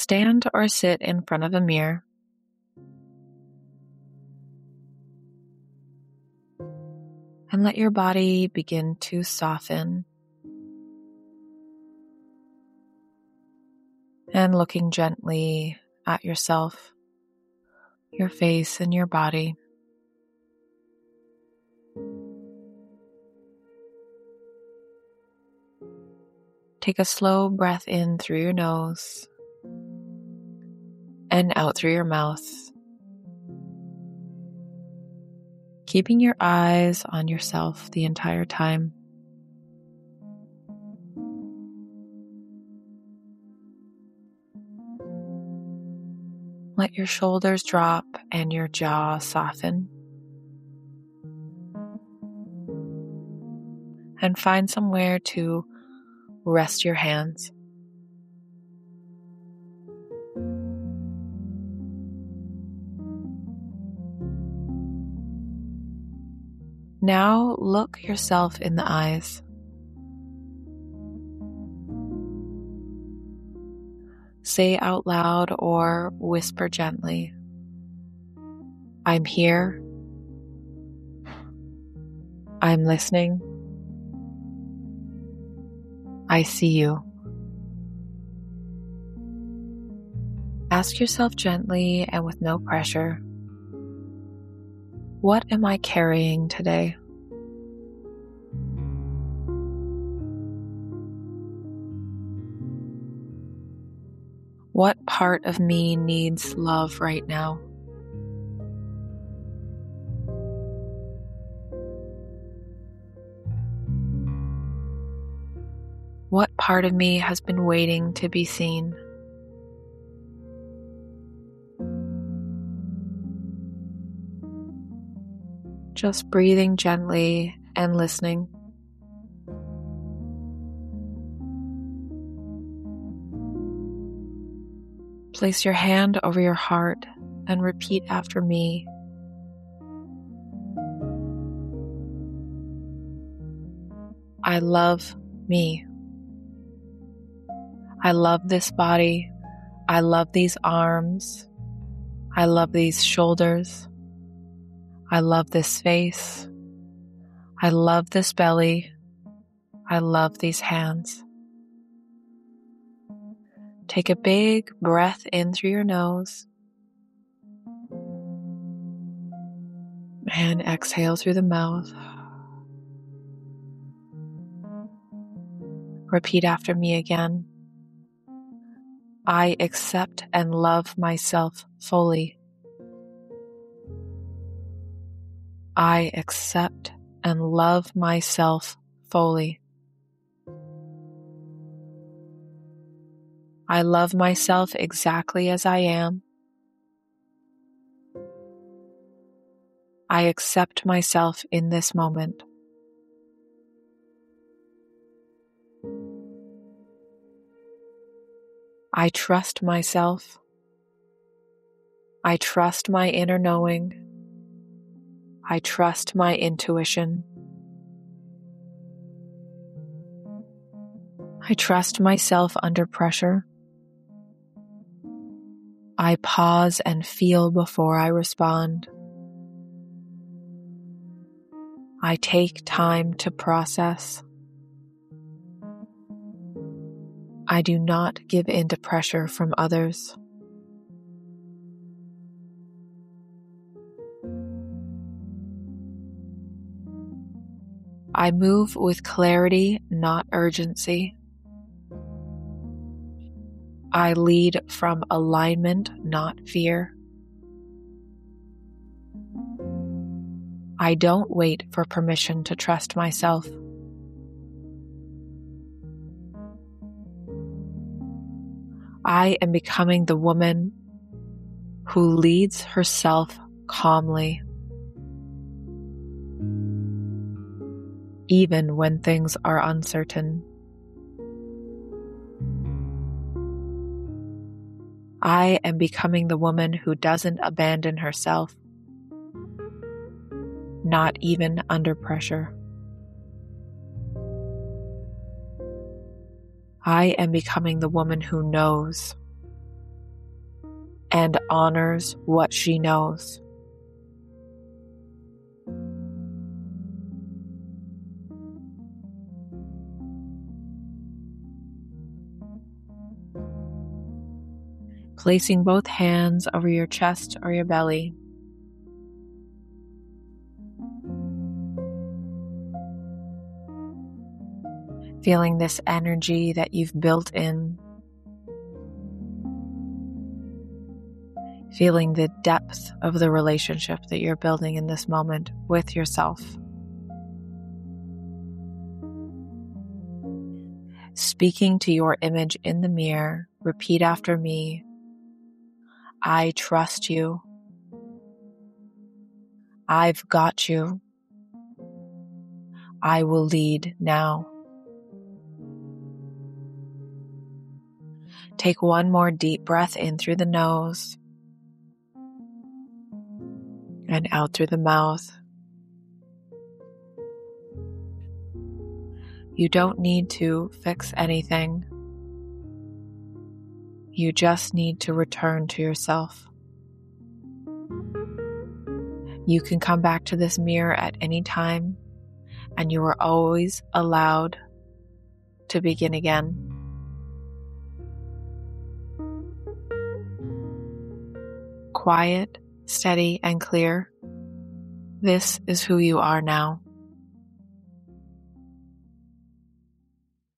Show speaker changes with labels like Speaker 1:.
Speaker 1: Stand or sit in front of a mirror. And let your body begin to soften. And looking gently at yourself, your face and your body. Take a slow breath in through your nose and out through your mouth, keeping your eyes on yourself the entire time. Let your shoulders drop and your jaw soften. And find somewhere to rest your hands. Now look yourself in the eyes. Say out loud or whisper gently, "I'm here. I'm listening. I see you." Ask yourself gently and with no pressure, what am I carrying today? What part of me needs love right now? What part of me has been waiting to be seen? Just breathing gently and listening. Place your hand over your heart and repeat after me. I love me. I love this body. I love these arms. I love these shoulders. I love this face. I love this belly. I love these hands. Take a big breath in through your nose and exhale through the mouth. Repeat after me again. I accept and love myself fully. I accept and love myself fully. I love myself exactly as I am. I accept myself in this moment. I trust myself. I trust my inner knowing. I trust my intuition. I trust myself under pressure. I pause and feel before I respond. I take time to process. I do not give in to pressure from others. I move with clarity, not urgency. I lead from alignment, not fear. I don't wait for permission to trust myself. I am becoming the woman who leads herself calmly, even when things are uncertain. I am becoming the woman who doesn't abandon herself, not even under pressure. I am becoming the woman who knows. and honors what she knows. Placing both hands over your chest or your belly. Feeling this energy that you've built in. Feeling the depth of the relationship that you're building in this moment with yourself. Speaking to your image in the mirror, repeat after me. I trust you. I've got you. I will lead now. Take one more deep breath in through the nose and out through the mouth. You don't need to fix anything. You just need to return to yourself. You can come back to this mirror at any time, and you are always allowed to begin again. Quiet, steady, and clear. This is who you are now.